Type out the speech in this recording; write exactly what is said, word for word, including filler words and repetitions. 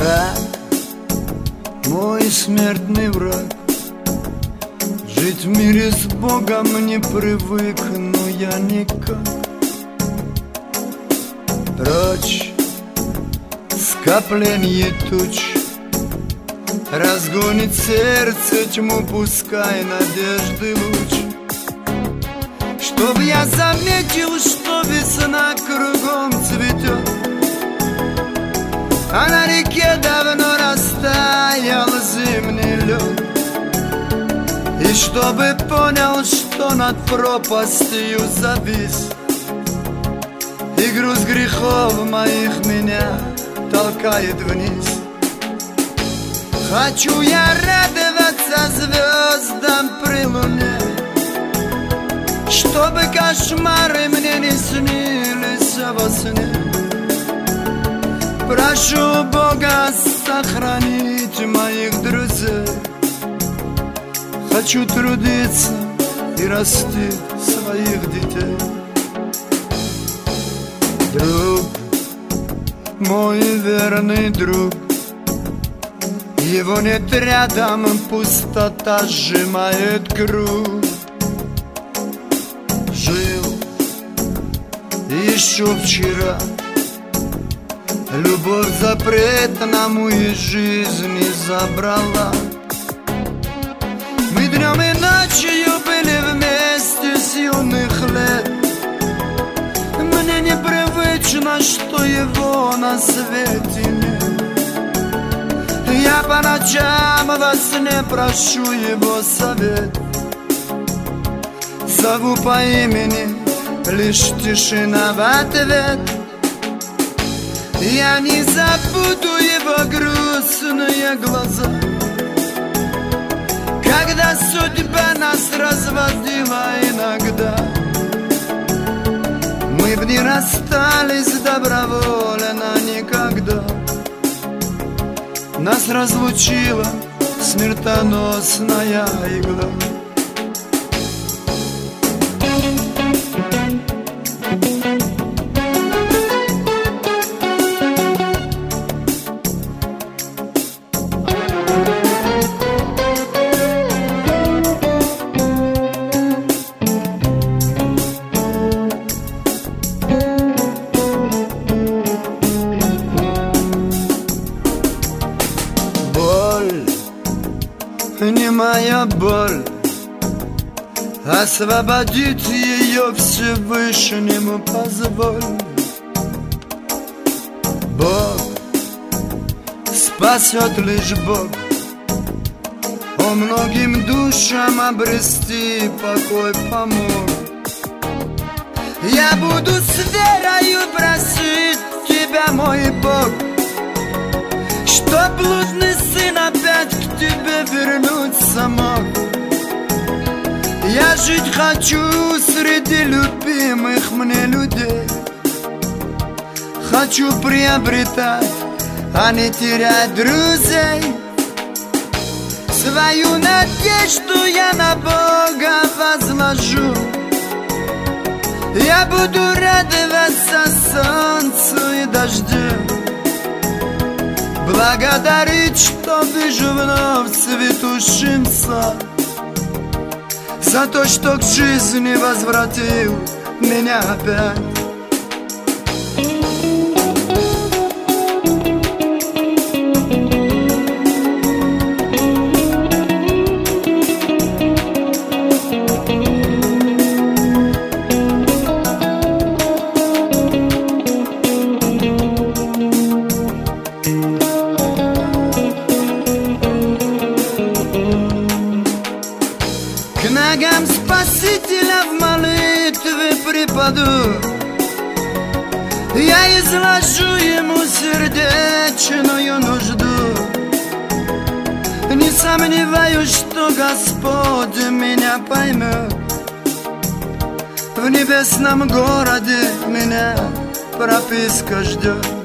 Брак, мой смертный враг. Жить в мире с Богом не привык, но я никак. Прочь скопление туч, разгонит сердце тьму, пускай надежды луч. Чтоб я заметил, что весна кругом цветет, а на реке давно растаял зимний лед. И чтобы понял, что над пропастью завис, и груз грехов моих меня толкает вниз. Хочу я радоваться звездам при луне, чтобы кошмары мне не снились во сне. Прошу Бога сохранить моих друзей. Хочу трудиться и растить своих детей. Друг, мой верный друг, его нет рядом, пустота сжимает круг. Жил еще вчера, любовь запретному из жизни забрала. Мы днем и ночью были вместе с юных лет. Мне непривычно, что его на свете нет. Я по ночам во сне прошу его совет, зову по имени, лишь тишина в ответ. Я не забуду его грустные глаза, когда судьба нас разводила иногда. Мы б не расстались добровольно никогда. Нас разлучила смертоносная игла. Не моя боль, освободить ее Всевышнему позволь. Бог спасет лишь Бог, о многим душам обрести покой помог. Я буду с верою просить тебя, мой Бог, чтоб блудный сын опять к тебе вернуться мог. Я жить хочу среди любимых мне людей. Хочу приобретать, а не терять друзей. Свою надежду я на Бога возложу. Я буду радоваться солнцу и дождю, благодарить, что вижу вновь цветущим сад, за то, что к жизни возвратил меня опять. К ногам Спасителя в молитве припаду, я изложу ему сердечную нужду. Не сомневаюсь, что Господь меня поймет. В небесном городе меня прописка ждет.